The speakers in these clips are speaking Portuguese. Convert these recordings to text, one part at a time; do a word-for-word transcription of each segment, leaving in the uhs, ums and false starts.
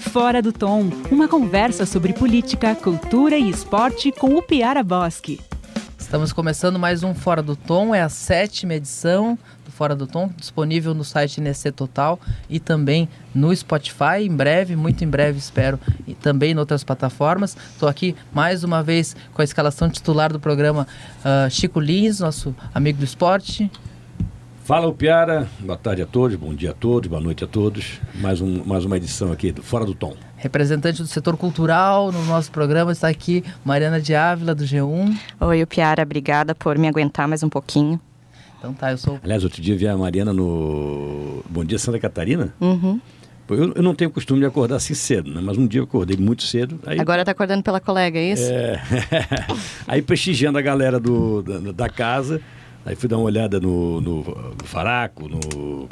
Fora do Tom, uma conversa sobre política, cultura e esporte com o Piara Boschi. Estamos começando mais um Fora do Tom, é a sétima edição do Fora do Tom, disponível no site N C Total e também no Spotify, em breve, muito em breve espero, e também em outras plataformas. Estou aqui mais uma vez com a escalação titular do programa, uh, Chico Lins, nosso amigo do esporte. Fala, o Piara, boa tarde a todos, bom dia a todos, boa noite a todos. Mais, um, mais uma edição aqui do Fora do Tom. Representante do setor cultural no nosso programa está aqui Mariana de Ávila, do G um. Oi, o Piara, obrigada por me aguentar mais um pouquinho. Então tá, eu sou... Aliás, outro dia vi a Mariana no Bom Dia Santa Catarina. Uhum. Eu, eu não tenho costume de acordar assim cedo, né? Mas um dia eu acordei muito cedo. Aí... Agora tá acordando pela colega, é isso? É. Aí prestigiando a galera do, da, da casa, aí fui dar uma olhada no, no, no Faraco, no...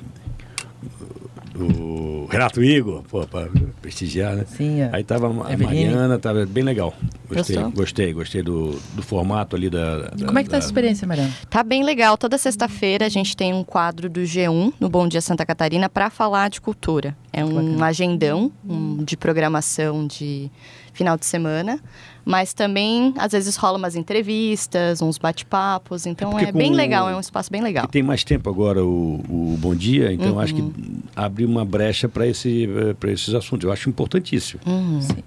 o Renato Igor, pô, para prestigiar, né? Sim, é. Aí tava a Mariana, tava bem legal. Gostei, Gostou? gostei, gostei do, do formato ali da, da... Como é que tá da... essa experiência, Mariana? Tá bem legal. Toda sexta-feira a gente tem um quadro do G um no Bom Dia Santa Catarina para falar de cultura. É um Bacana. agendão um, de programação de final de semana, mas também às vezes rola umas entrevistas, uns bate-papos, então é, é bem legal, é um espaço bem legal. E tem mais tempo agora o, o Bom Dia, então Uhum. acho que abre uma brecha para esse, para esses assuntos. Eu acho importantíssimo. Uhum. Sim.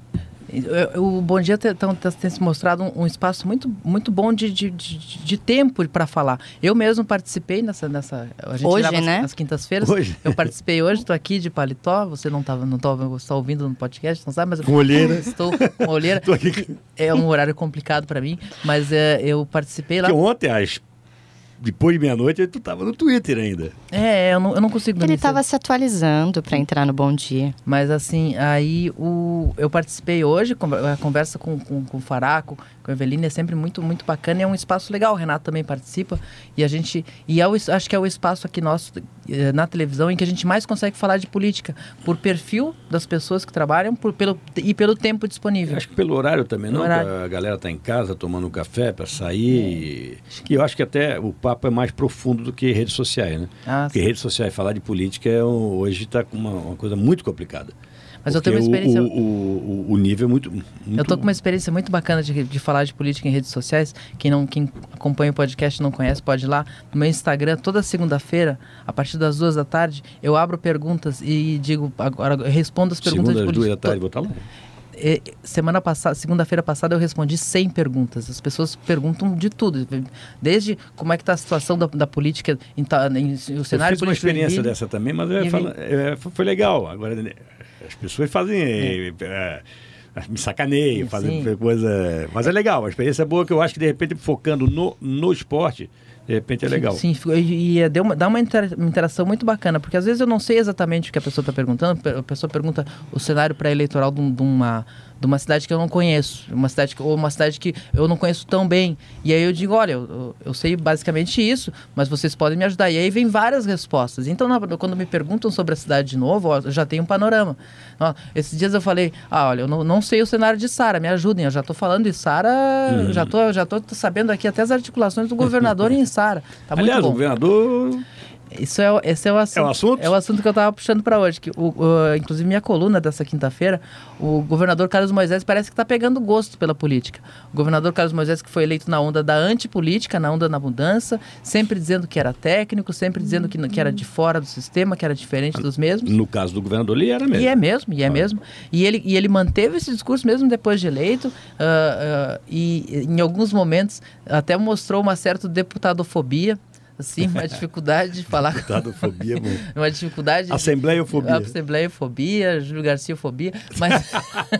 O Bom Dia tem, tem se mostrado um, um espaço muito, muito bom de, de, de, de tempo para falar. Eu mesmo participei nessa... nessa a gente Hoje, grava né? As, as quintas-feiras. Hoje. Eu participei hoje, estou aqui de paletó. Você não está não tá, tá ouvindo no podcast, não sabe? Mas Com olheira. Estou com olheira. Tô aqui. É um horário complicado para mim, mas é, eu participei lá. Porque ontem, às... depois de meia-noite, tu estava no Twitter ainda. É, eu não, eu não consigo dormir Ele estava cedo. se atualizando para entrar no Bom Dia. Mas assim, aí o, eu participei hoje, a conversa com, com, com o Faraco, com a Eveline, é sempre muito, muito bacana e é um espaço legal. O Renato também participa e a gente, e é o, acho que é o espaço aqui nosso na televisão em que a gente mais consegue falar de política, por perfil das pessoas que trabalham por, pelo, e pelo tempo disponível. Eu acho que pelo horário também, não? Horário. A galera tá em casa tomando um café para sair. É. E eu acho que até o papo é mais profundo do que redes sociais, né? Ah, Porque sim. redes sociais, falar de política é um, hoje está com uma, uma coisa muito complicada. Mas eu tenho uma experiência... O, o, o, o nível é muito, muito... Eu tô com uma experiência muito bacana de, de falar de política em redes sociais. Quem, não, quem acompanha o podcast e não conhece, pode ir lá no meu Instagram. Toda segunda-feira, a partir das duas da tarde, eu abro perguntas e digo... Agora eu respondo as perguntas Segunda de às política. duas da tarde, vou estar lá. E, semana passada, segunda-feira passada, eu respondi cem perguntas. As pessoas perguntam de tudo. Desde como é que está a situação da, da política, em, em, em, o cenário eu fiz uma experiência dessa também, mas é, fala, é, foi legal. Agora, as pessoas fazem... É. É, me sacaneiam, fazem Sim. coisa... Mas é legal, uma experiência boa que eu acho que, de repente, focando no, no esporte... De repente é legal. Sim, e, e deu uma, dá uma interação muito bacana, porque às vezes eu não sei exatamente o que a pessoa está perguntando, a pessoa pergunta o cenário pré-eleitoral de, de, uma, de uma cidade que eu não conheço, uma cidade que, ou uma cidade que eu não conheço tão bem, e aí eu digo, olha, eu, eu sei basicamente isso, mas vocês podem me ajudar, e aí vem várias respostas. Então, na, quando me perguntam sobre a cidade de novo, ó, eu já tenho um panorama. Ó, esses dias eu falei, ah, olha, eu não, não sei o cenário de Sara, me ajudem, eu já estou falando de Sara, hum. já estou já tô sabendo aqui até as articulações do governador em Sara. Tá muito Aliás, bom. o governador... Isso é, esse é o assunto. É o assunto? É o assunto que eu estava puxando para hoje. Que o, o, inclusive, minha coluna dessa quinta-feira, o governador Carlos Moisés parece que está pegando gosto pela política. O governador Carlos Moisés, que foi eleito na onda da antipolítica, na onda da mudança, sempre dizendo que era técnico, sempre dizendo que, que era de fora do sistema, que era diferente dos mesmos. No caso do governador, ele era mesmo. E é mesmo, e é ah. mesmo. E ele, e ele manteve esse discurso mesmo depois de eleito, uh, uh, e em alguns momentos até mostrou uma certa deputadofobia. Assim, uma dificuldade de falar. Deputadofobia, bom. Uma dificuldade. Assembleiofobia. Assembleiofobia, Júlio Garciafobia. Mas,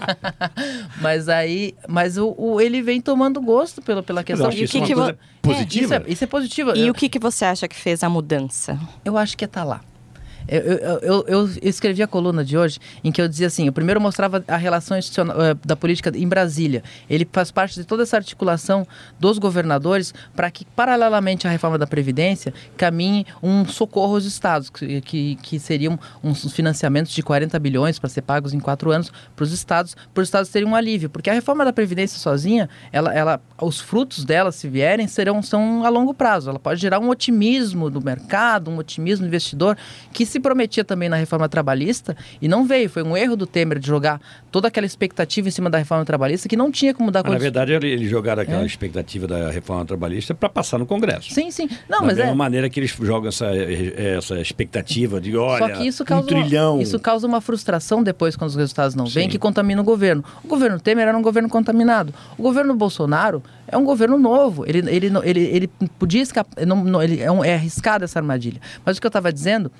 mas aí. Mas o, o, ele vem tomando gosto pelo, pela questão. Mas eu acho e isso que é uma que coisa positiva. É, isso, é, isso é positivo. E eu, o que, que você acha que fez a mudança? Eu acho que é estar lá. Eu, eu, eu, eu escrevi a coluna de hoje em que eu dizia assim, eu primeiro mostrava a relação institucional, uh, da política em Brasília. Ele faz parte de toda essa articulação dos governadores para que, paralelamente à reforma da Previdência, caminhe um socorro aos estados, que, que, que seriam uns financiamentos de quarenta bilhões para ser pagos em quatro anos para os estados, para os estados terem um alívio. Porque a reforma da Previdência sozinha, ela, ela, os frutos dela, se vierem, serão, são a longo prazo. Ela pode gerar um otimismo do mercado, um otimismo do investidor, que se se prometia também na reforma trabalhista e não veio. Foi um erro do Temer de jogar toda aquela expectativa em cima da reforma trabalhista que não tinha como mudar... Mas, na verdade, eles jogaram aquela é. expectativa da reforma trabalhista para passar no Congresso. Sim, sim. Não, da mas mesma é... maneira que eles jogam essa, essa expectativa de, olha, Só que isso causa um trilhão... Uma, isso causa uma frustração depois quando os resultados não vêm, que contamina o governo. O governo Temer era um governo contaminado. O governo Bolsonaro é um governo novo. Ele, ele, ele, ele podia escapar... Não, não, ele é, um, é arriscado essa armadilha. Mas o que eu estava dizendo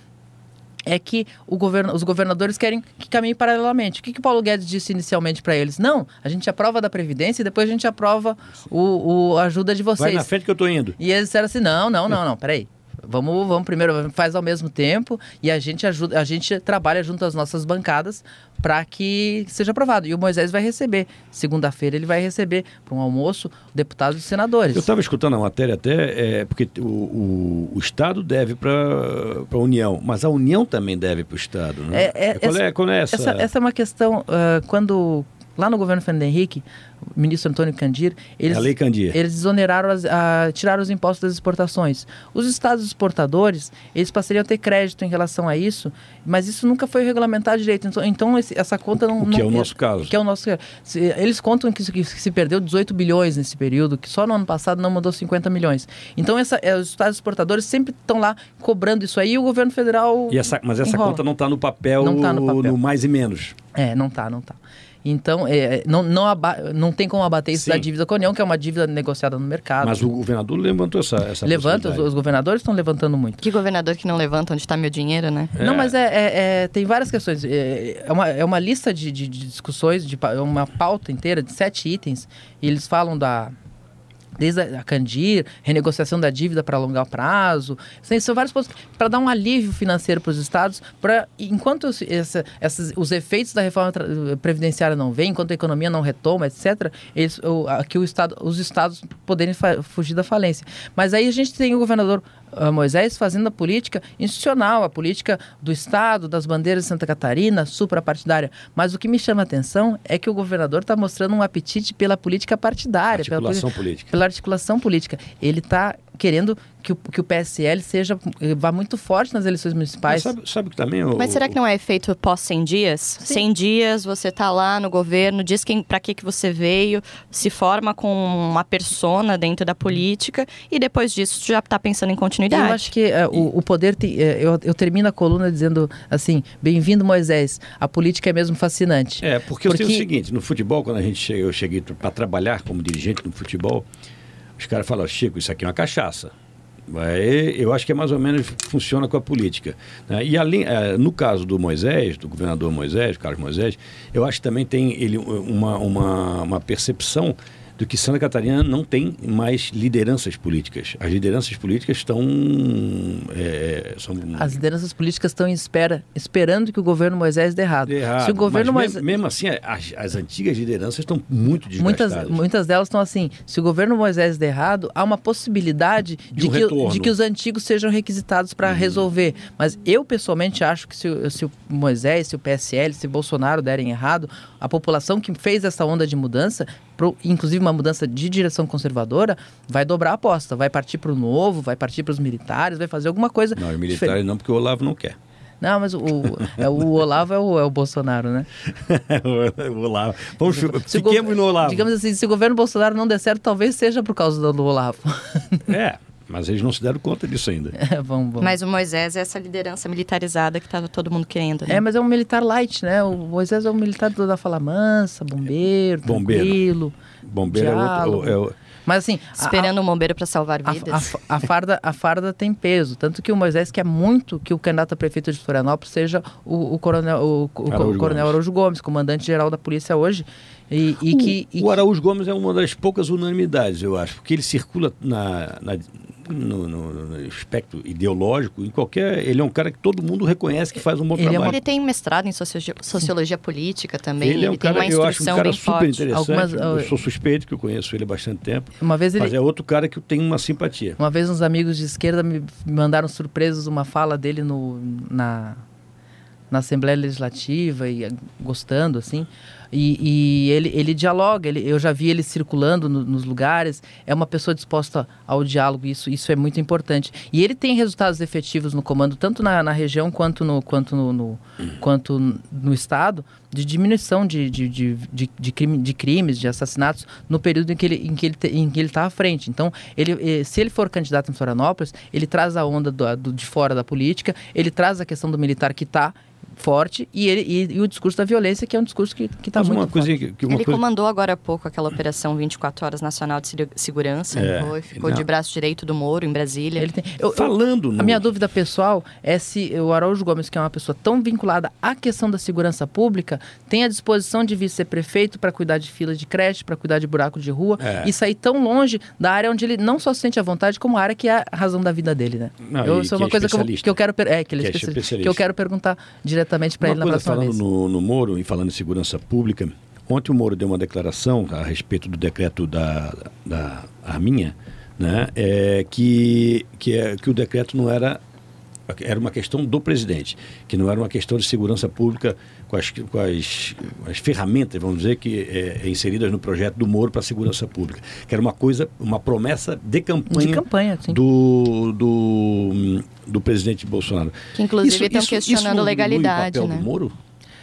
é que o governo, os governadores querem que caminhe paralelamente. O que, que o Paulo Guedes disse inicialmente para eles? Não, a gente aprova da Previdência e depois a gente aprova o, o a ajuda de vocês. Vai na frente que eu estou indo. E eles disseram assim, não, não, não, não, peraí. Vamos, vamos primeiro, faz ao mesmo tempo e a gente ajuda, a gente trabalha junto às nossas bancadas para que seja aprovado. E o Moisés vai receber, segunda-feira ele vai receber para um almoço deputados e senadores. Eu estava escutando a matéria até, é, porque o, o, o Estado deve para a União, mas a União também deve para o Estado, né? É, é, qual, essa, é, qual é essa? Essa, essa é uma questão, uh, quando... Lá no governo Fernando Henrique, o ministro Antônio Candir, eles, a Lei Candir. eles desoneraram, as, a, tiraram os impostos das exportações. Os estados exportadores, eles passariam a ter crédito em relação a isso, mas isso nunca foi regulamentado direito. Então, então esse, essa conta não... O que não, é o nosso caso. Que é o nosso, se, eles contam que, que se perdeu dezoito bilhões nesse período, que só no ano passado não mandou cinquenta milhões. Então, essa, os estados exportadores sempre estão lá cobrando isso aí e o governo federal e essa, Mas essa enrola. Conta não está no papel, não tá no papel, no mais e menos. É, não está, não está. Então, é, não, não, aba- não tem como abater isso Sim. da dívida com a União, que é uma dívida negociada no mercado. Mas o governador levantou essa, essa Levanta, os, os governadores estão levantando muito. Que governador que não levanta onde está meu dinheiro, né? É. Não, mas é, é, é, tem várias questões. É, é, uma, é uma lista de, de, de discussões, de, é uma pauta inteira de sete itens, e eles falam da... Desde a Candir, renegociação da dívida para alongar o prazo. São vários pontos para dar um alívio financeiro para os estados, para enquanto essa, essas, os efeitos da reforma previdenciária não vêm, enquanto a economia não retoma, etcétera, eles, o, aqui o estado, os estados poderem fa- fugir da falência. Mas aí a gente tem o governador uh, Moisés fazendo a política institucional, a política do estado, das bandeiras de Santa Catarina, suprapartidária. Mas o que me chama a atenção é que o governador está mostrando um apetite pela política partidária. Articulação pela política. Pela articulação política. Ele está querendo que o, que o P S L seja, vá muito forte nas eleições municipais. Mas sabe, sabe que também... O, Mas será que não é efeito pós cem dias? Sim. cem dias, você está lá no governo, diz quem, para que, que você veio, se forma com uma persona dentro da política e depois disso já está pensando em continuidade. Eu acho que uh, o, o poder... Tem, uh, eu, eu termino a coluna dizendo assim, bem-vindo Moisés, a política é mesmo fascinante. É, porque, porque... eu sei o seguinte, no futebol, quando a gente chega, eu cheguei para trabalhar como dirigente no futebol, os caras falam, Chico, isso aqui é uma cachaça. Eu acho que é mais ou menos funciona com a política. Né? E além, no caso do Moisés, do governador Moisés, Carlos Moisés, eu acho que também tem ele uma, uma, uma percepção do que Santa Catarina não tem mais lideranças políticas. As lideranças políticas estão... É, são... As lideranças políticas estão em espera, esperando que o governo Moisés dê errado. Dê errado. Se o governo Mas Moisés... mesmo, mesmo assim, as, as antigas lideranças estão muito desgastadas. Muitas, muitas delas estão assim, se o governo Moisés der errado, há uma possibilidade de, de, um que, de que os antigos sejam requisitados para hum. resolver. Mas eu, pessoalmente, acho que se, se o Moisés, se o P S L, se o Bolsonaro derem errado, a população que fez essa onda de mudança, pro, inclusive uma mudança de direção conservadora, vai dobrar a aposta, vai partir para o novo, vai partir para os militares, vai fazer alguma coisa. Não, os militares não, porque o Olavo não quer. Não, mas o, é, o Olavo é o, é o Bolsonaro, né? o Olavo. Vamos, se fiquemos no Olavo. Digamos assim, se o governo Bolsonaro não der certo, talvez seja por causa do Olavo. É, mas eles não se deram conta disso ainda. É, vamos, vamos. Mas o Moisés é essa liderança militarizada que estava todo mundo querendo. Né? É, mas é um militar light, né? O Moisés é um militar da fala mansa, bombeiro, bombeiro. tranquilo. Bombeiro é outro... É o... Mas assim... Esperando a, um bombeiro para salvar vidas. A, a, a, farda, a farda tem peso. Tanto que o Moisés quer muito que o candidato a prefeito de Florianópolis seja o, o, coronel, o, o, Araújo o coronel Gomes. Araújo Gomes, comandante-geral da polícia hoje. E, e o, que, e o Araújo Gomes é uma das poucas unanimidades, eu acho. Porque ele circula na... na No, no, no espectro ideológico, em qualquer... Ele é um cara que todo mundo reconhece que faz um bom ele trabalho. É uma... Ele tem mestrado em sociologia, sociologia política também. Ele, ele é um tem cara, uma eu acho um cara super forte. interessante. Algumas, eu sou suspeito, que eu conheço ele há bastante tempo. Uma vez ele... Mas é outro cara que eu tenho uma simpatia. Uma vez uns amigos de esquerda me mandaram surpresos uma fala dele no, na... na Assembleia Legislativa e gostando, assim. E, e ele, ele dialoga, ele, eu já vi ele circulando no, nos lugares, é uma pessoa disposta ao diálogo, isso, isso é muito importante. E ele tem resultados efetivos no comando, tanto na, na região quanto no, quanto no, no, quanto no Estado, de diminuição de, de, de, de, de, crime, de crimes, de assassinatos, no período em que ele em que ele te, em que ele está à frente. Então, ele, se ele for candidato em Florianópolis, ele traz a onda do, do, de fora da política, ele traz a questão do militar que está forte e, ele, e, e o discurso da violência, que é um discurso que está muito uma forte. coisa que, que uma ele coisa... comandou agora há pouco aquela Operação vinte e quatro Horas Nacional de Segurança, é, foi, ficou não. de braço direito do Moro, em Brasília. Ele tem, eu, Falando eu, no... A minha dúvida pessoal é se o Araújo Gomes, que é uma pessoa tão vinculada à questão da segurança pública, tem a disposição de vir ser prefeito para cuidar de fila de creche, para cuidar de buraco de rua é. e sair tão longe da área onde ele não só se sente à vontade, como a área que é a razão da vida dele, né? Não, eu, isso é uma é coisa que eu, que eu quero... É, que ele é, que é especialista, especialista. que eu quero perguntar diretamente para ele na próxima falando vez. No, no Moro e falando em segurança pública, ontem o Moro deu uma declaração a respeito do decreto da, da Arminha, né, é, que, que, é, que o decreto não era, era uma questão do presidente, que não era uma questão de segurança pública com as, com as, as ferramentas, vamos dizer, que é, inseridas no projeto do Moro para a segurança pública, que era uma coisa, uma promessa de campanha, de campanha sim. do, do, do presidente Bolsonaro. Que inclusive isso, estão isso, questionando isso legalidade, o papel né? do Moro?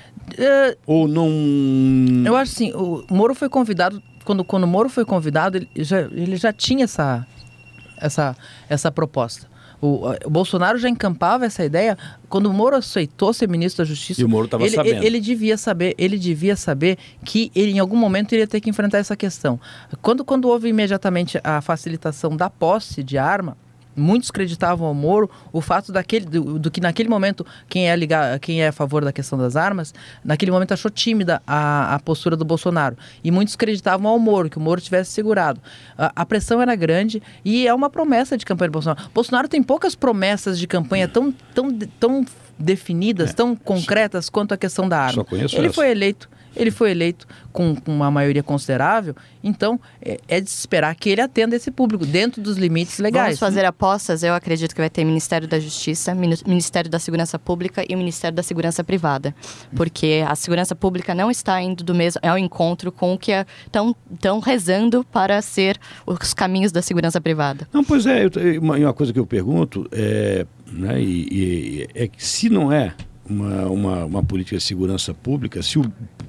Uh, Ou não... Eu acho assim, o Moro foi convidado, quando, quando o Moro foi convidado, ele já, ele já tinha essa, essa, essa proposta. O, o Bolsonaro já encampava essa ideia quando o Moro aceitou ser ministro da Justiça. E o Moro estava ele, sabendo. Ele, ele devia saber, ele devia saber que ele em algum momento iria ter que enfrentar essa questão. Quando, quando houve imediatamente a facilitação da posse de arma, muitos acreditavam ao Moro o fato daquele, do, do que naquele momento quem é, ligar, quem é a favor da questão das armas, naquele momento achou tímida a, a postura do Bolsonaro. E muitos acreditavam ao Moro, que o Moro tivesse segurado. A, a pressão era grande e é uma promessa de campanha do Bolsonaro. Bolsonaro tem poucas promessas de campanha tão, tão, tão definidas, é, tão concretas só, quanto a questão da arma. Só conheço Ele essa. foi eleito. Ele foi eleito com, com uma maioria considerável, então é, é de se esperar que ele atenda esse público dentro dos limites legais. Vamos fazer apostas, eu acredito que vai ter Ministério da Justiça, Ministério da Segurança Pública e o Ministério da Segurança Privada, porque a segurança pública não está indo do mesmo ao encontro com o que estão rezando para ser os caminhos da segurança privada. Não, pois é, eu, uma, uma coisa que eu pergunto é, né, e, e, é que se não é uma, uma, uma política de segurança pública, se o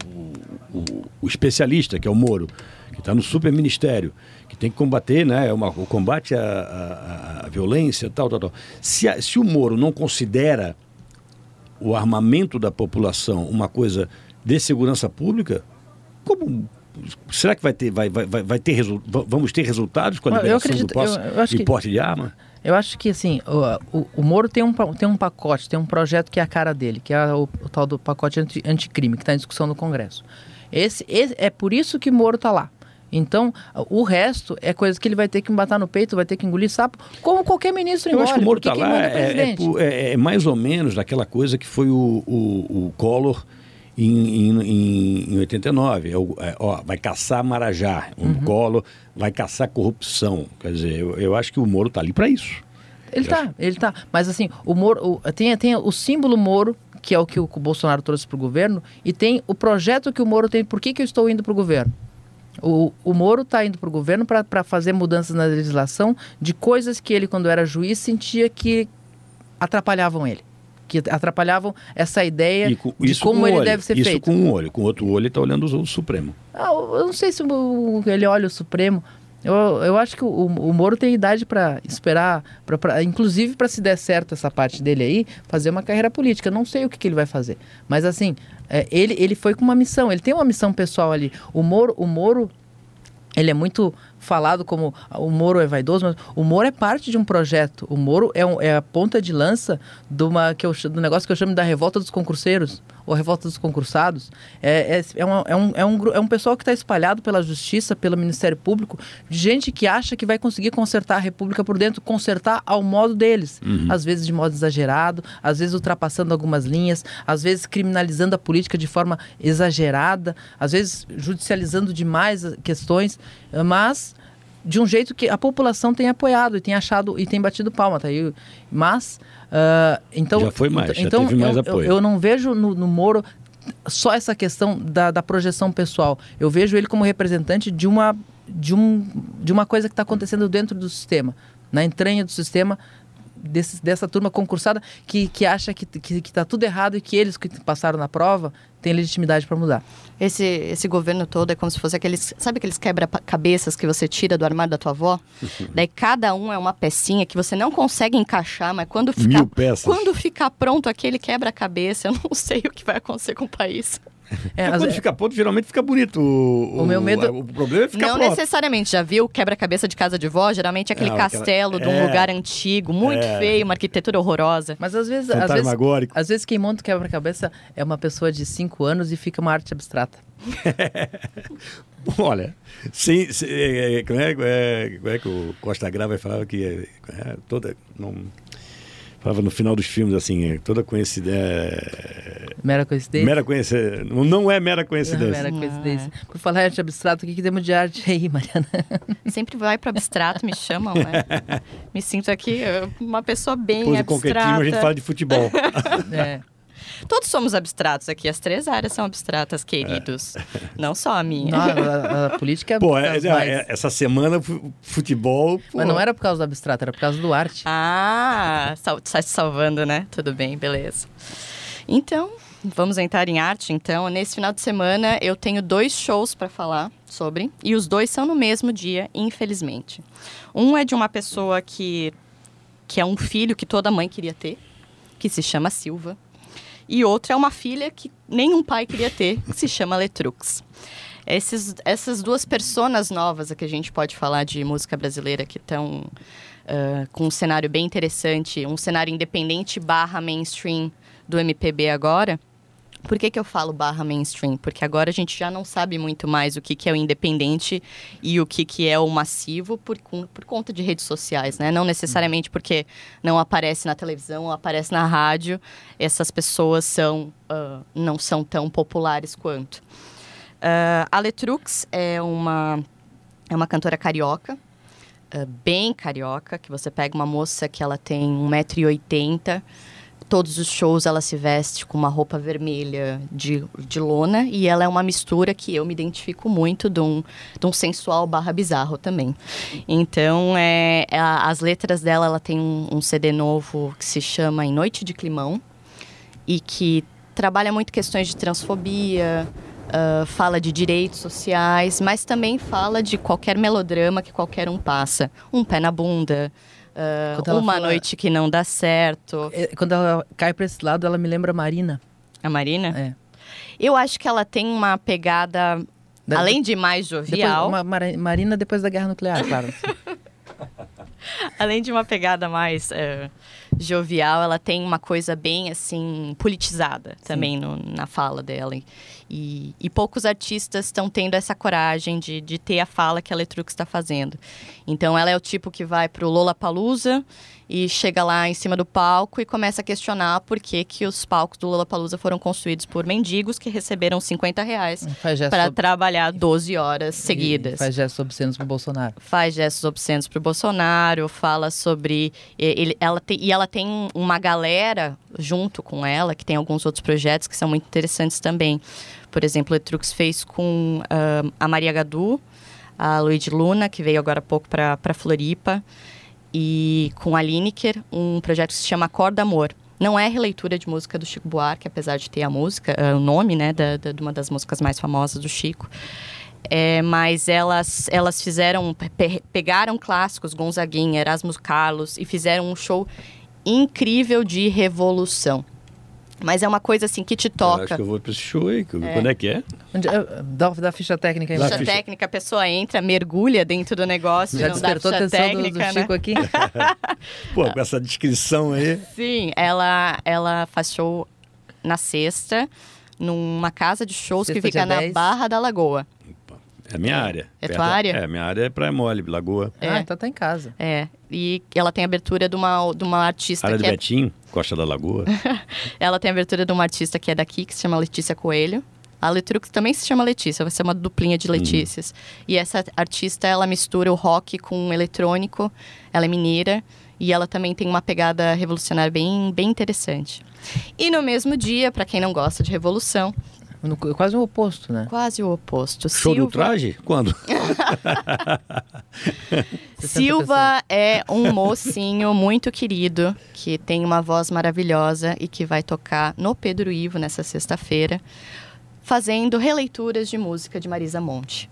O, o especialista, que é o Moro, que está no superministério, que tem que combater, né, uma, o combate à, à, à violência, tal, tal, tal. Se, a, se o Moro não considera o armamento da população uma coisa de segurança pública, como... Será que vai ter, vai, vai, vai ter resu, vamos ter resultados com a liberação acredito, do posse, eu, eu acho de que, porte de arma? Eu acho que, assim, o, o, o Moro tem um, tem um pacote, tem um projeto que é a cara dele, que é o, o tal do pacote anti, anticrime, que está em discussão no Congresso. Esse, esse, é por isso que o Moro está lá. Então, o resto é coisa que ele vai ter que botar no peito, vai ter que engolir sapo, como qualquer ministro engole. Eu acho que o Moro está lá, é, é, é, é mais ou menos daquela coisa que foi o, o, o Collor em, em, em oitenta e nove. É o, é, ó, vai caçar Marajá, o uhum. Collor vai caçar corrupção. Quer dizer, eu, eu acho que o Moro está ali para isso. Ele está, ele está. Mas assim, o Moro, o, tem, tem o símbolo Moro, que é o que o, o Bolsonaro trouxe para o governo, e tem o projeto que o Moro tem. Por que, que eu estou indo para o governo? O, o Moro está indo para o governo para fazer mudanças na legislação de coisas que ele, quando era juiz, sentia que atrapalhavam ele. Que atrapalhavam essa ideia com, de como ele olho, deve ser isso feito. Isso com um olho. Com outro olho ele está olhando o Supremo. Ah, eu não sei se o, ele olha o Supremo. Eu, eu acho que o, o Moro tem idade para esperar, pra, pra, inclusive para se der certo essa parte dele aí, fazer uma carreira política. Não sei o que, que ele vai fazer. Mas assim, é, ele, ele foi com uma missão, ele tem uma missão pessoal ali. O Moro, o Moro ele é muito falado como o Moro é vaidoso, mas o Moro é parte de um projeto. O Moro é, um, é a ponta de lança de uma, que eu, do negócio que eu chamo da revolta dos concurseiros, ou revolta dos concursados. É, é, é, um, é, um, é, um, é um pessoal que está espalhado pela Justiça, pelo Ministério Público, de gente que acha que vai conseguir consertar a República por dentro, consertar ao modo deles. Uhum. Às vezes de modo exagerado, às vezes ultrapassando algumas linhas, às vezes criminalizando a política de forma exagerada, às vezes judicializando demais questões, mas de um jeito que a população tem apoiado e tem achado e tem batido palma, tá aí. Mas, uh, então... Já foi mais, então, já teve mais eu, apoio. Eu, eu não vejo no, no Moro só essa questão da, da projeção pessoal. Eu vejo ele como representante de uma, de um, de uma coisa que está acontecendo dentro do sistema, na entranha do sistema, desse, dessa turma concursada que, que acha que que está tudo errado e que eles que passaram na prova têm legitimidade para mudar. Esse, esse governo todo é como se fosse aqueles... Sabe aqueles quebra-cabeças que você tira do armário da tua avó? Daí cada um é uma pecinha que você não consegue encaixar, mas quando ficar, Mil peças. Quando ficar pronto aquele quebra-cabeça, eu não sei o que vai acontecer com o país. É, Quando as- fica pronto, geralmente fica bonito. O, O meu medo- O, o problema é ficar Não pronto. necessariamente. Já viu quebra-cabeça de casa de vó? Geralmente é aquele É, aquela- castelo de um é. lugar antigo, muito É. feio, uma arquitetura horrorosa. Mas às vezes, às vezes, Fantasmagórico. às vezes quem monta o quebra-cabeça é uma pessoa de cinco anos e fica uma arte abstrata. Olha, sim, sim, é, é, como, é, é, como é que o Costa Grava falava que é, é, toda... Não, falava no final dos filmes assim, é, toda coincidência... É, Mera coincidência? mera coincidência. Não, não é mera Não, coincidência. mera coincidência. Por falar em arte abstrata, o que, que temos de arte aí, Mariana? Sempre vai pro abstrato, me chamam, né? Me sinto aqui uh, uma pessoa bem Depois do concretismo abstrata. a gente fala de futebol. É. Todos somos abstratos aqui, as três áreas são abstratas, queridos. Não só a minha. Não, a, a política é Pô, é, das mais- é, essa semana fu- futebol... Pô, Mas não era por causa do abstrato, era por causa do arte. Ah, sal- tá se salvando, né? Tudo bem, beleza. Então, vamos entrar em arte, então. Nesse final de semana, eu tenho dois shows para falar sobre. E os dois são no mesmo dia, infelizmente. Um é de uma pessoa que, que é um filho que toda mãe queria ter, que se chama Silva. E outra é uma filha que nenhum pai queria ter, que se chama Letrux. Esses, essas duas personas novas que a gente pode falar de música brasileira que estão uh, com um cenário bem interessante, um cenário independente barra mainstream do M P B agora. Por que que eu falo barra mainstream? Porque agora a gente já não sabe muito mais o que, que é o independente e o que, que é o massivo por, con- por conta de redes sociais, né? Não necessariamente porque não aparece na televisão ou aparece na rádio, essas pessoas são, uh, não são tão populares quanto. Uh, a Letrux é uma, é uma cantora carioca, uh, bem carioca, que você pega uma moça que ela tem um metro e oitenta, todos os shows ela se veste com uma roupa vermelha de, de lona e ela é uma mistura que eu me identifico muito de um, de um sensual barra bizarro também. Então, é, é, as letras dela, ela tem um, um C D novo que se chama Em Noite de Climão e que trabalha muito questões de transfobia, uh, fala de direitos sociais, mas também fala de qualquer melodrama que qualquer um passa. Um pé na bunda... Uh, Quando ela uma fala- noite que não dá certo. É, Quando ela cai pra esse lado, ela me lembra a Marina. A Marina? É. Eu acho que ela tem uma pegada, Da- além de mais Depois, jovial, uma, Mara- Marina depois da guerra nuclear, claro. além de uma pegada mais eh, jovial, ela tem uma coisa bem, assim, politizada também no, na fala dela. E, e poucos artistas estão tendo essa coragem de, de ter a fala que a Letrux está fazendo. Então, ela é o tipo que vai pro Lollapalooza e chega lá em cima do palco e começa a questionar por que, que os palcos do Lollapalooza foram construídos por mendigos que receberam cinquenta reais Faz gestos, para ob- trabalhar doze horas e seguidas. faz gestos obscenos pro Bolsonaro. Faz gestos obscenos pro Bolsonaro, fala sobre... Ele, ela tem, e ela tem uma galera junto com ela, que tem alguns outros projetos que são muito interessantes também. Por exemplo, o Letrux fez com uh, a Maria Gadu, a Luíde Luna, que veio agora há pouco para Floripa, e com a Lineker, um projeto que se chama Acorda Amor. Não é releitura de música do Chico Buarque, apesar de ter a música, uh, o nome, né, da, da, de uma das músicas mais famosas do Chico. É, mas elas, elas fizeram, pe- pegaram clássicos, Gonzaguinha, Erasmo Carlos, e fizeram um show incrível de revolução. Mas é uma coisa assim que te Eu toca. acho que eu vou pra esse show aí. que- Quando é que é? Onde- eh, Dá, dá ficha técnica aí. Dá Ficha Marina. ficha. técnica, a pessoa entra, mergulha dentro do negócio, Já não dá despertou a ficha atenção do, do técnica, Chico né? aqui? Pô, com essa descrição aí. Sim, ela, ela faz show na sexta, numa casa de shows Sexta, que fica dia na dez. Barra da Lagoa. É a minha área. É tua Perto- área? É, minha área é Praia Mole, Lagoa. É. Ah, então tá em casa. É, e ela tem abertura de uma, de uma artista Área que do é... Betim, Costa da Lagoa. Ela tem abertura de uma artista que é daqui, que se chama Letícia Coelho. A Letrux também se chama Letícia, vai ser uma duplinha de Letícias. Uhum. E essa artista, ela mistura o rock com o eletrônico, ela é mineira, e ela também tem uma pegada revolucionária bem, bem interessante. E no mesmo dia, para quem não gosta de revolução... Quase o oposto, né? Quase o oposto. Show Silva... do traje? Quando? Silva é um mocinho muito querido, que tem uma voz maravilhosa e que vai tocar no Pedro Ivo nessa sexta-feira, fazendo releituras de música de Marisa Monte.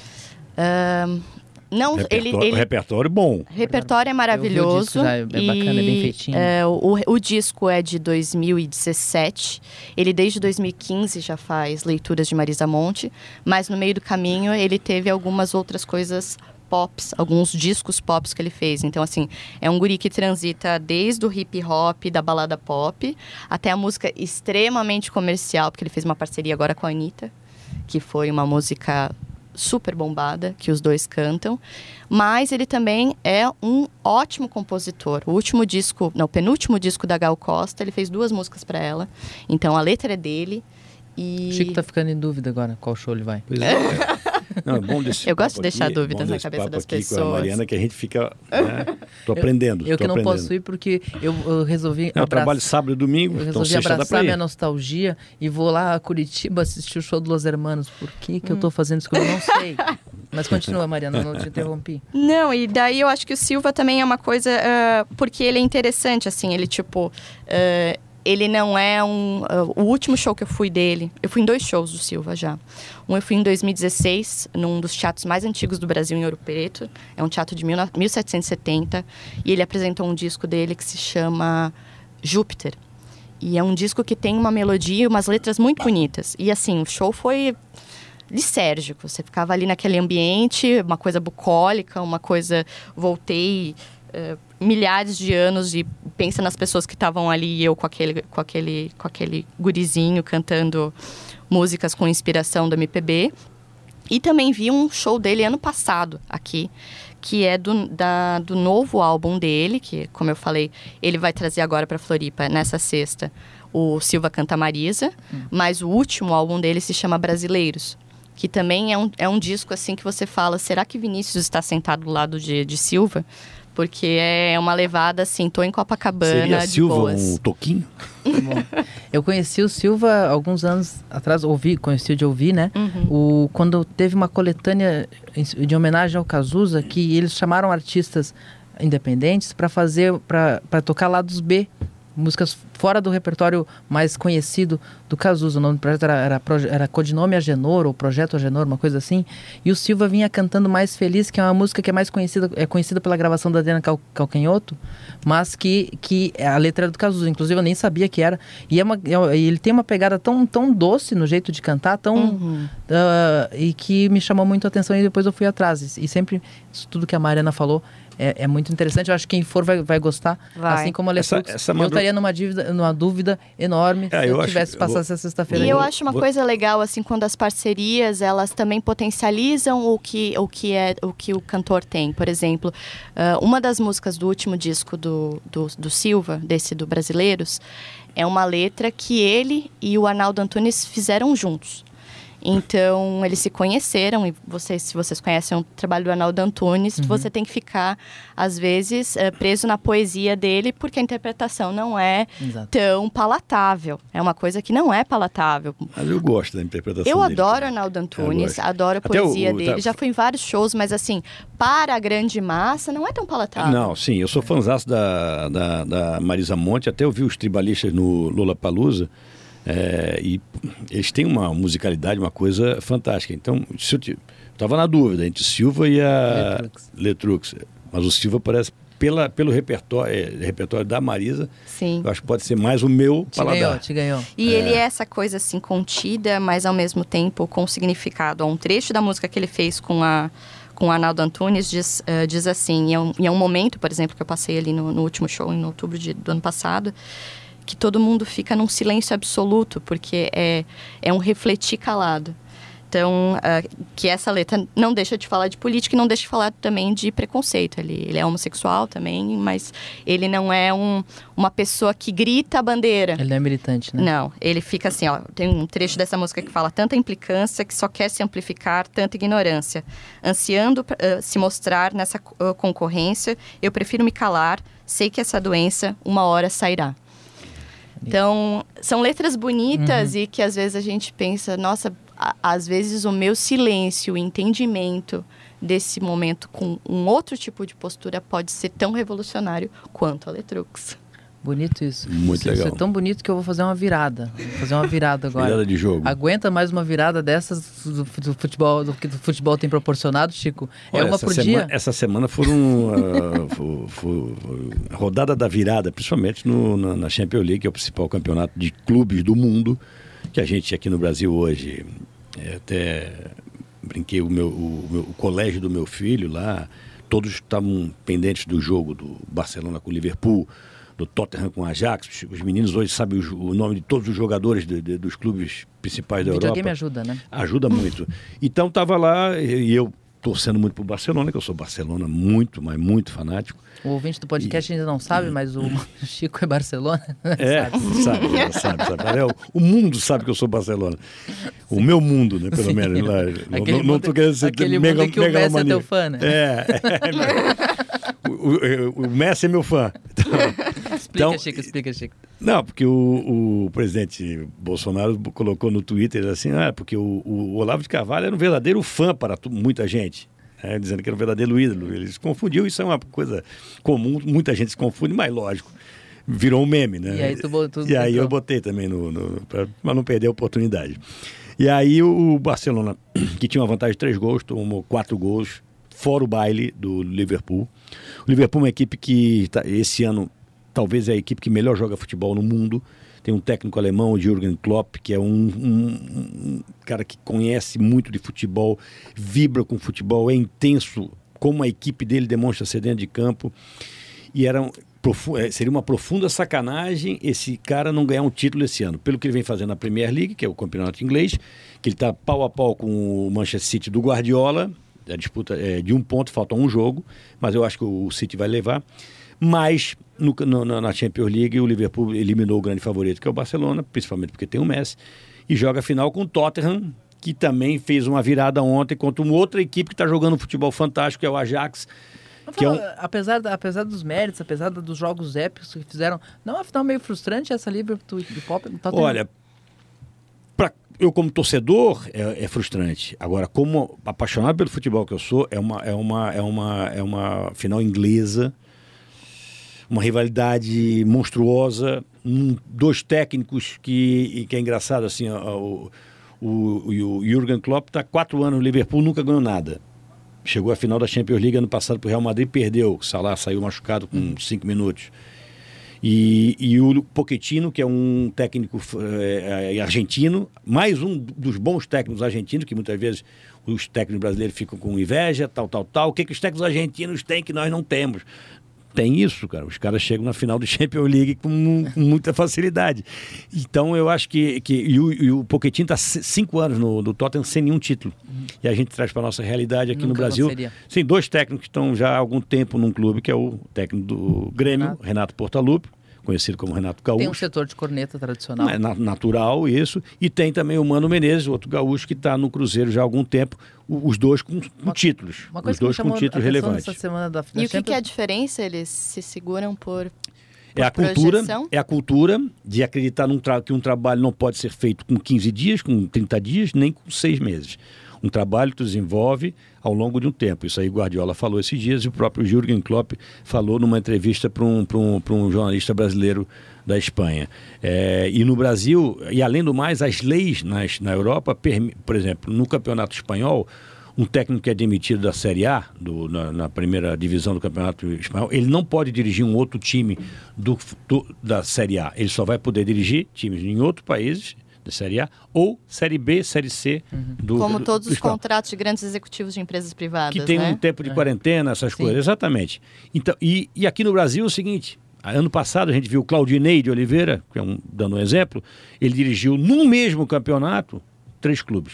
Um, não, repertório, ele, ele, repertório bom. Repertório é maravilhoso. Já, é bacana, é bem feitinho. É, o, o disco é de dois mil e dezessete. Ele, desde dois mil e quinze, já faz leituras de Marisa Monte. Mas, no meio do caminho, ele teve algumas outras coisas pops, alguns discos pops que ele fez. Então, assim, é um guri que transita desde o hip hop, da balada pop, até a música extremamente comercial, porque ele fez uma parceria agora com a Anitta, que foi uma música super bombada, que os dois cantam. Mas ele também é um ótimo compositor. O último disco, não, o penúltimo disco da Gal Costa, ele fez duas músicas para ela. Então, a letra é dele. E... O Chico tá ficando em dúvida agora qual show ele vai. Pois é. Não, é bom desse eu gosto de deixar aqui, dúvidas na cabeça das aqui pessoas. Com a Mariana, que a gente fica... Né? Tô aprendendo. Eu, eu tô que não aprendendo. posso ir porque eu, eu resolvi... Eu trabalho sábado e domingo, eu então resolvi sexta dá pra abraçar ir. minha nostalgia e vou lá a Curitiba assistir o show do Los Hermanos. Por que que hum. eu tô fazendo isso que eu não sei? Mas continua, Mariana, não te interrompi. Não, e daí eu acho que o Silva também é uma coisa... Uh, porque ele é interessante, assim, ele tipo... Uh, ele não é um... Uh, o último show que eu fui dele... Eu fui em dois shows do Silva já. Um eu fui em dois mil e dezesseis, num dos teatros mais antigos do Brasil, em Ouro Preto. É um teatro de mil, mil setecentos e setenta. E ele apresentou um disco dele que se chama Júpiter. E é um disco que tem uma melodia e umas letras muito bonitas. E assim, o show foi lisérgico. Você ficava ali naquele ambiente, uma coisa bucólica, uma coisa... Voltei... Uh, milhares de anos e pensa nas pessoas que estavam ali e eu com aquele, com, aquele, com aquele gurizinho cantando músicas com inspiração do M P B. E também vi um show dele ano passado aqui, que é do, da, do novo álbum dele, que, como eu falei, ele vai trazer agora para Floripa nessa sexta, o Silva Canta Marisa, hum. mas o último álbum dele se chama Brasileiros, que também é um, é um disco assim que você fala, será que Vinícius está sentado do lado de, de Silva? Porque é uma levada assim, tô em Copacabana. Seria de Silva boas. um toquinho? Eu conheci o Silva alguns anos atrás, ouvi, conheci o de ouvir, né? Uhum. O, quando teve uma coletânea de homenagem ao Cazuza, que eles chamaram artistas independentes para fazer, para tocar lados B, músicas fora do repertório mais conhecido do Cazuza. O nome do projeto era, era, era Codinome Agenor, ou Projeto Agenor, uma coisa assim. E o Silva vinha cantando Mais Feliz, que é uma música que é mais conhecida, é conhecida pela gravação da Adriana Cal, Calcanhoto, mas que, que a letra era do Cazuza. Inclusive, eu nem sabia que era. E é uma, é, ele tem uma pegada tão, tão doce no jeito de cantar, tão... Uhum. Uh, e que me chamou muito a atenção e depois eu fui atrás. E, e sempre, isso tudo que a Mariana falou, É, é muito interessante. Eu acho que quem for vai, vai gostar. Vai. Assim como a Letrux. Essa, essa mandou... Eu estaria numa, dívida, numa dúvida enorme é, se eu, eu tivesse acho... passado essa sexta-feira. E aí. eu acho uma vou... coisa legal, assim, quando as parcerias, elas também potencializam o que o, que é, o, que o cantor tem. Por exemplo, uh, uma das músicas do último disco do, do, do Silva, desse do Brasileiros, é uma letra que ele e o Arnaldo Antunes fizeram juntos. Então, eles se conheceram, e vocês, se vocês conhecem o trabalho do Arnaldo Antunes, uhum. você tem que ficar, às vezes, uh, preso na poesia dele, porque a interpretação não é Exato. Tão palatável. É uma coisa que não é palatável. Mas eu gosto da interpretação eu dele. Eu adoro Arnaldo Antunes, adoro a poesia o, o, dele. Tá... Já fui em vários shows, mas assim, para a grande massa, não é tão palatável. Não, sim, eu sou fãzaço da, da, da Marisa Monte, até eu vi os tribalistas no Lollapalooza. É, e eles têm uma musicalidade, uma coisa fantástica. Então, se eu estava na dúvida entre Silva e a Letrux. Letrux. Mas o Silva parece, pela, pelo repertório, é, repertório da Marisa, Sim. eu acho que pode ser mais o meu te paladar. Ganhou, te ganhou. E é. ele é essa coisa assim, contida, mas ao mesmo tempo com significado. Há um trecho da música que ele fez com a... com o Arnaldo Antunes, diz, uh, diz assim, e é, um, e é um momento, por exemplo, que eu passei ali no, no último show, em outubro de, do ano passado, que todo mundo fica num silêncio absoluto, porque é, é um refletir calado. Então, uh, que essa letra não deixa de falar de política e não deixa de falar também de preconceito. Ele, ele é homossexual também, mas ele não é um, uma pessoa que grita a bandeira. Ele não é militante, né? Não, ele fica assim, ó, tem um trecho dessa música que fala: tanta implicância que só quer se amplificar, tanta ignorância. Ansiando uh, se mostrar nessa uh, concorrência, eu prefiro me calar, sei que essa doença uma hora sairá. Então, são letras bonitas uhum. e que às vezes a gente pensa, nossa, a, às vezes o meu silêncio, o entendimento desse momento com um outro tipo de postura pode ser tão revolucionário quanto a Letrux. Bonito isso. Muito isso, legal. Isso é tão bonito que eu vou fazer uma virada. Vou fazer uma virada agora. Virada de jogo. Aguenta mais uma virada dessas do, do futebol, do que o futebol tem proporcionado, Chico? Olha, é uma por semana, dia? Essa semana foram uh, for, for, for, a rodada da virada, principalmente no, na, na Champions League, que é o principal campeonato de clubes do mundo, que a gente aqui no Brasil hoje, é, até brinquei, o, meu, o, meu, o colégio do meu filho lá, todos estavam pendentes do jogo do Barcelona com o Liverpool, do Tottenham com o Ajax. Os meninos hoje sabem o, o nome de todos os jogadores de, de, dos clubes principais da Europa. O videogame ajuda, né? Ajuda muito. Então estava lá e eu torcendo muito pro Barcelona, que eu sou Barcelona muito, mas muito fanático. O ouvinte do podcast e... ainda não sabe, mas o Chico é Barcelona. É, sabe, sabe, sabe. sabe. É, o mundo sabe que eu sou Barcelona. O meu mundo, né, pelo Sim. menos. Lá, aquele não estou querendo ser aquele mega, mundo que o Messi é teu fã, né? É, é o, o, o Messi é meu fã. Então, explica, então, Chico, explica, Chico. Não, porque o, o presidente Bolsonaro colocou no Twitter assim, ah, porque o, o Olavo de Carvalho era um verdadeiro fã para tu, muita gente. É, dizendo que era um verdadeiro ídolo. Ele se confundiu, isso é uma coisa comum, muita gente se confunde, mas lógico, virou um meme, né? E aí, tu, tu, e aí entrou. eu botei também, no, no, pra, pra não perder a oportunidade. E aí o Barcelona, que tinha uma vantagem de três gols, tomou quatro gols, fora o baile do Liverpool. O Liverpool é uma equipe que, tá, esse ano, talvez é a equipe que melhor joga futebol no mundo. Tem um técnico alemão, o Jürgen Klopp, que é um, um, um cara que conhece muito de futebol, vibra com futebol, é intenso, como a equipe dele demonstra ser dentro de campo. E era um, seria uma profunda sacanagem esse cara não ganhar um título esse ano. Pelo que ele vem fazendo na Premier League, que é o campeonato inglês, que ele está pau a pau com o Manchester City do Guardiola. A disputa é de um ponto, falta um jogo, mas eu acho que o City vai levar. Mas no, no, na Champions League o Liverpool eliminou o grande favorito, que é o Barcelona, principalmente porque tem o Messi, e joga a final com o Tottenham, que também fez uma virada ontem contra uma outra equipe que está jogando um futebol fantástico, que é o Ajax. Que falar, é um... apesar, apesar dos méritos, apesar dos jogos épicos que fizeram, não é uma final meio frustrante essa Liverpool e Tottenham? Olha, pra, eu como torcedor é, é frustrante. Agora, como apaixonado pelo futebol que eu sou, é uma, é uma, é uma, é uma final inglesa, uma rivalidade monstruosa, um, dois técnicos que, que é engraçado assim, o, o, o, o Jürgen Klopp está há quatro anos no Liverpool, nunca ganhou nada. Chegou à final da Champions League ano passado para o Real Madrid, perdeu. O Salah saiu machucado com cinco minutos. E, e o Pochettino, que é um técnico é, é, argentino, mais um dos bons técnicos argentinos, que muitas vezes os técnicos brasileiros ficam com inveja, tal, tal, tal. O que, que os técnicos argentinos têm que nós não temos? Tem isso, cara. Os caras chegam na final do Champions League com, com muita facilidade. Então, eu acho que... que e, o, e o Pochettino está cinco anos no, no Tottenham sem nenhum título. Uhum. E a gente traz para a nossa realidade aqui Nunca no Brasil. Sim, dois técnicos que estão já há algum tempo num clube, que é o técnico do Grêmio, Renato, Renato Portaluppi, conhecido como Renato Gaúcho. Tem um setor de corneta tradicional. É natural, isso. E tem também o Mano Menezes, outro gaúcho, que está no Cruzeiro já há algum tempo, os dois com, com uma, títulos. Uma coisa os dois que me com títulos relevantes. Semana da, da e o que, que é a diferença? Eles se seguram por, por é a cultura, é a cultura de acreditar num tra- que um trabalho não pode ser feito com quinze dias, com trinta dias, nem com seis meses. Um trabalho que tu desenvolve ao longo de um tempo. Isso aí Guardiola falou esses dias e o próprio Jürgen Klopp falou numa entrevista para um, para um, para um jornalista brasileiro da Espanha. É, e no Brasil, e além do mais, as leis nas, na Europa, permi- por exemplo, no campeonato espanhol, um técnico que é demitido da Série A, do, na, na primeira divisão do campeonato espanhol, ele não pode dirigir um outro time do, do, da Série A. Ele só vai poder dirigir times em outros países da Série A ou Série B, Série C. Uhum. do Como do, todos do os contratos de grandes executivos de empresas privadas, que tem né? um tempo de É. quarentena, essas Sim. coisas. Exatamente. Então, e, e aqui no Brasil é o seguinte, ano passado a gente viu o Claudinei de Oliveira, que é um, dando um exemplo, ele dirigiu no mesmo campeonato três clubes.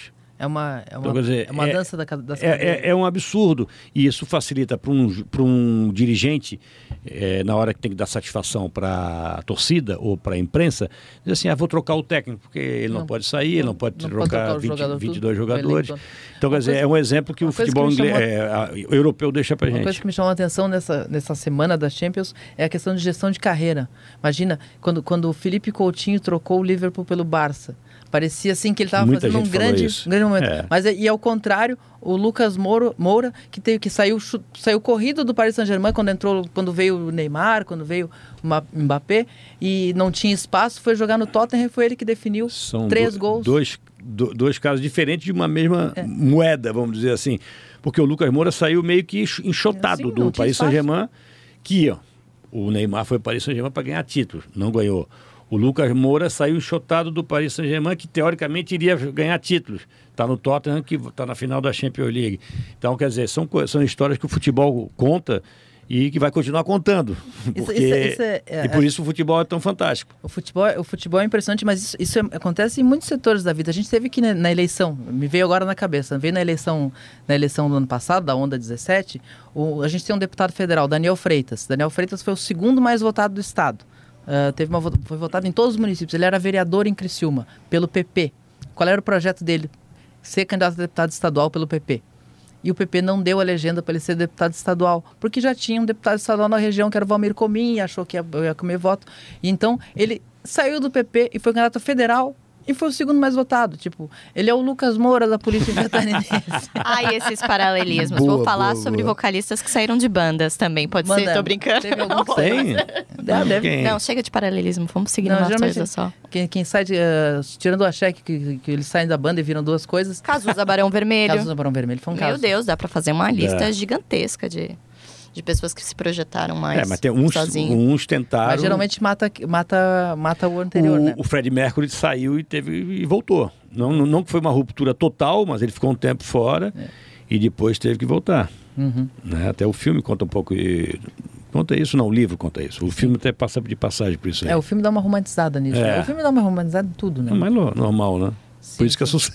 É uma, é uma, então, quer dizer, é uma é, dança da, das é, é, é um absurdo. E isso facilita para um, para um dirigente, é, na hora que tem que dar satisfação para a torcida ou para a imprensa, dizer assim, ah, vou trocar o técnico, porque ele não, não pode sair, ele não pode não trocar pode vinte, jogador, vinte e dois jogadores. Então, quer dizer, coisa, é um exemplo que o futebol que inglês, chamou, é, a, o europeu deixa para gente. Uma coisa que me chamou a atenção nessa, nessa semana da Champions é a questão de gestão de carreira. Imagina, quando, quando o Felipe Coutinho trocou o Liverpool pelo Barça. Parecia assim que ele estava fazendo um grande, um grande momento. É. Mas e ao contrário, o Lucas Moura, Moura que, teve, que saiu, saiu corrido do Paris Saint-Germain quando, entrou, quando veio o Neymar, quando veio o Mbappé, e não tinha espaço, foi jogar no Tottenham e foi ele que definiu São três do, gols. Dois, do, dois casos diferentes de uma mesma é. moeda, vamos dizer assim. Porque o Lucas Moura saiu meio que enxotado Sim, do Paris Saint-Germain, que ó, o Neymar foi para o Paris Saint-Germain para ganhar títulos, não ganhou. O Lucas Moura saiu enxotado do Paris Saint-Germain, que teoricamente iria ganhar títulos. Está no Tottenham, que está na final da Champions League. Então, quer dizer, são, são histórias que o futebol conta e que vai continuar contando. Porque, isso, isso, isso é, é, e por isso o futebol é tão fantástico. O futebol, o futebol é impressionante, mas isso, isso é, acontece em muitos setores da vida. A gente teve aqui na, na eleição, me veio agora na cabeça, veio na eleição, na eleição do ano passado, da Onda dezessete, o, a gente tem um deputado federal, Daniel Freitas. Daniel Freitas foi o segundo mais votado do estado. Uh, teve uma, foi votado em todos os municípios. Ele era vereador em Criciúma, pelo P P. Qual era o projeto dele? Ser candidato a deputado estadual pelo P P. E o P P não deu a legenda para ele ser deputado estadual, porque já tinha um deputado estadual na região, que era o Valmir Comim, e achou que ia, ia comer voto. E então, ele saiu do P P e foi candidato federal, e foi o segundo mais votado. Tipo, ele é o Lucas Moura da política catarinense. Ai, esses paralelismos. Boa, Vou falar boa, sobre boa. vocalistas que saíram de bandas também. Pode Banda, ser? Tô brincando. Teve algum Tem? Não, deve... não, chega de paralelismo. Vamos seguir não, uma coisa só. Quem, quem sai de... Uh, tirando o axé, que, que, que eles saem da banda e viram duas coisas. Cazuza Barão Vermelho. Cazuza Barão Vermelho. Foi um Meu caso. Deus, dá pra fazer uma lista é. gigantesca de... de pessoas que se projetaram mais é, mas tem uns, sozinho. uns tentaram... Mas geralmente mata, mata, mata o anterior, o, né? O Freddie Mercury saiu e, teve, e voltou. Não, não, não foi uma ruptura total, mas ele ficou um tempo fora é. e depois teve que voltar. Uhum. Né? Até o filme conta um pouco... E... Conta isso, não, o livro conta isso. O Sim. filme até passa de passagem por isso aí. É, o filme dá uma romantizada nisso. É. Né? O filme dá uma romantizada em tudo, né? É mais normal, né? Sim, por isso que é sucesso.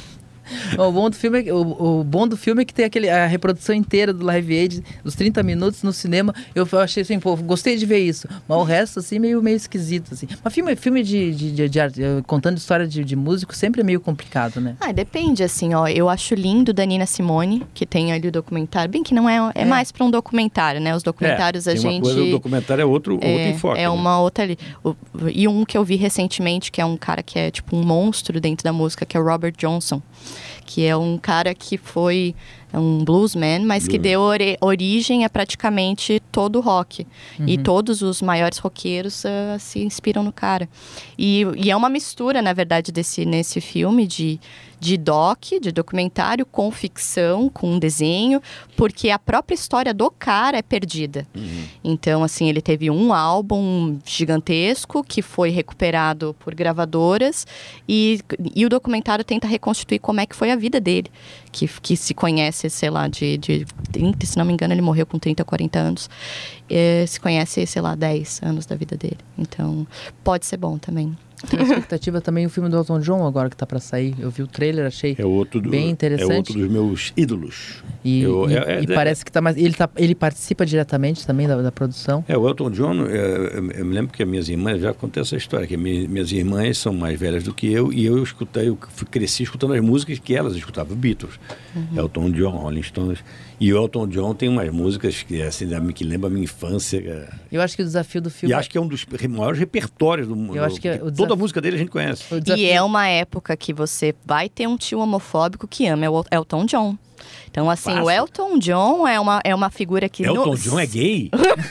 O bom do filme é, o, o bom do filme é que tem aquele, a reprodução inteira do Live Aid, os trinta minutos no cinema. Eu, eu achei assim, pô, gostei de ver isso. Mas o resto, assim, meio, meio esquisito, assim. Mas filme, filme de, de, de, de arte, contando história de, de músico, sempre é meio complicado, né? Ah, depende, assim, ó. Eu acho lindo da Nina Simone, que tem ali o documentário. Bem que não é, é, é. mais para um documentário, né? Os documentários é, a tem gente... Uma coisa, o documentário é outro, é, outro enfoque. É né? uma outra ali. O, e um que eu vi recentemente, que é um cara que é tipo um monstro dentro da música, que é o Robert Johnson. Que é um cara que foi um bluesman, mas Blues. que deu ori- origem a praticamente todo o rock. Uhum. E todos os maiores roqueiros uh, se inspiram no cara. E, e é uma mistura, na verdade, desse, nesse filme de, de doc, de documentário, com ficção, com desenho, porque a própria história do cara é perdida. Uhum. Então, assim, ele teve um álbum gigantesco que foi recuperado por gravadoras e, e o documentário tenta reconstituir como é que foi a vida dele, que, que se conhece, sei lá, de, de trinta, se não me engano, ele morreu com trinta, quarenta anos. É, se conhece, sei lá, dez anos da vida dele. Então, pode ser bom também. Tem expectativa também o filme do Elton John agora que tá pra sair. Eu vi o trailer, achei é outro do, bem interessante. É outro dos meus ídolos. E, Eu, e, é, é, e é, parece que tá mais... Ele, tá, ele participa diretamente também da, da produção. É, o Elton John, é, eu me lembro que as minhas irmãs, já contei essa história, que minhas, minhas irmãs são mais velhas do que eu, e eu escutei, eu cresci escutando as músicas que elas escutavam, Beatles, uhum. Elton John, Rolling Stones. E o Elton John tem umas músicas que, assim, que lembram a minha infância. Eu acho que o desafio do filme... E acho que é um dos maiores repertórios do mundo. Eu acho que é o Toda a música dele a gente conhece. E é uma época que você vai ter um tio homofóbico que ama o Elton John. Então, assim, Passa. o Elton John é uma, é uma figura que... Elton no... John é gay?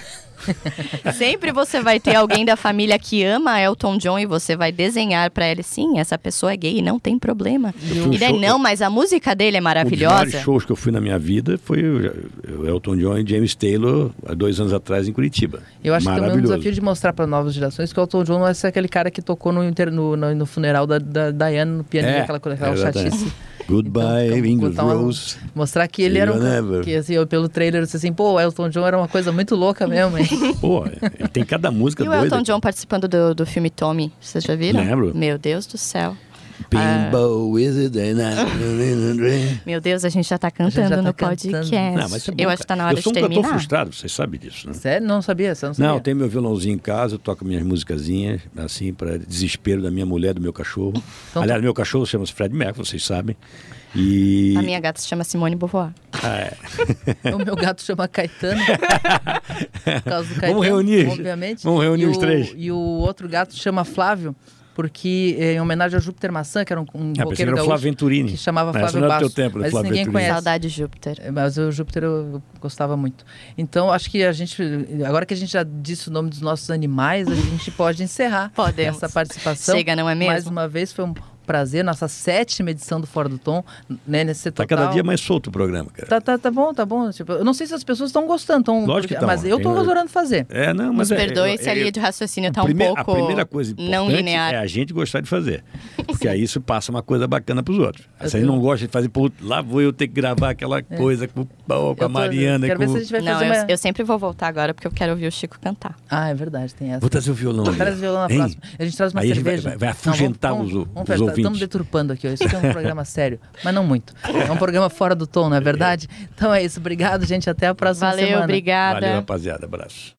Sempre você vai ter alguém da família que ama Elton John e você vai desenhar pra ele, sim, essa pessoa é gay, não tem problema. E daí, show, não, mas a música dele é maravilhosa. Um dos vários shows que eu fui na minha vida foi o Elton John e James Taylor, há dois anos atrás, em Curitiba. Eu acho que também é um desafio de mostrar para novas gerações que o Elton John não é ser aquele cara que tocou no, no, no, no funeral da, da Diana, no pianinho, é, aquela, aquela é chatice. Goodbye, então, English Rose. Mostrar que ele era um... Que, assim, eu, pelo trailer, eu disse assim, pô, o Elton John era uma coisa muito louca mesmo, hein? Pô, ele tem cada música e doida. E o Elton John participando do, do filme Tommy, vocês já viram? Lembro. Meu Deus do céu. Pinball is it? Meu Deus, a gente já tá cantando já tá no cantando. podcast. Não, mas é bom, eu acho que tá na hora eu sou de um terminar. cantor frustrado, vocês sabem disso, né? Sério? Não sabia? Você não sabia? Não, eu tenho meu violãozinho em casa, eu toco minhas musicazinhas, assim, para desespero da minha mulher, do meu cachorro. Então, Aliás, meu cachorro chama-se Fred Mercury, vocês sabem. E... A minha gata se chama Simone Beauvoir. Ah, é. O meu gato chama Caetano. Por causa do Caetano, vamos reunir, obviamente. Vamos reunir e os o, três. E o outro gato chama Flávio, porque em homenagem a Júpiter Maçã, que era um, um ah, roqueiro gaúcho, Flávio Venturini. que chamava Não, Flávio não é Basso. do teu tempo, mas Flávio ninguém Venturini. conhece. Saudade de Júpiter. Mas o Júpiter eu gostava muito. Então, acho que a gente, agora que a gente já disse o nome dos nossos animais, a gente pode encerrar Podemos. essa participação. Chega, não é mesmo? Mais uma vez, foi um prazer, nossa sétima edição do Fora do Tom, né, nesse total. Tá cada dia mais solto o programa, cara. Tá, tá, tá bom, tá bom. Tipo, eu não sei se as pessoas estão gostando, tão, Lógico porque, que tão. mas eu tô Tem- adorando fazer. É, não, mas Nos é, perdoe é, se a linha de raciocínio tá a um primeira- pouco A primeira coisa não importante linear. é a gente gostar de fazer. Porque aí isso passa uma coisa bacana pros outros. Eu Se a gente tenho- não gosta de fazer, pô, lá vou eu ter que gravar aquela coisa com, com Eu a tô- Mariana. Quero com... ver se a gente vai Não, fazer eu, uma... eu sempre vou voltar agora porque eu quero ouvir o Chico cantar. Ah, é verdade, tem essa. Vou trazer o violão. ali. Traz o violão na Hein? próxima. A gente traz uma Aí a gente vai- cerveja. vai- vai afugentar Não, os- vamos, os vamos, vamos, ouvintes. Estamos deturpando aqui. Isso aqui é um programa sério, mas não muito. É um programa fora do tom, não é verdade? Então é isso. Obrigado, gente. Até a próxima Valeu, semana. obrigada. Valeu, rapaziada. Abraço.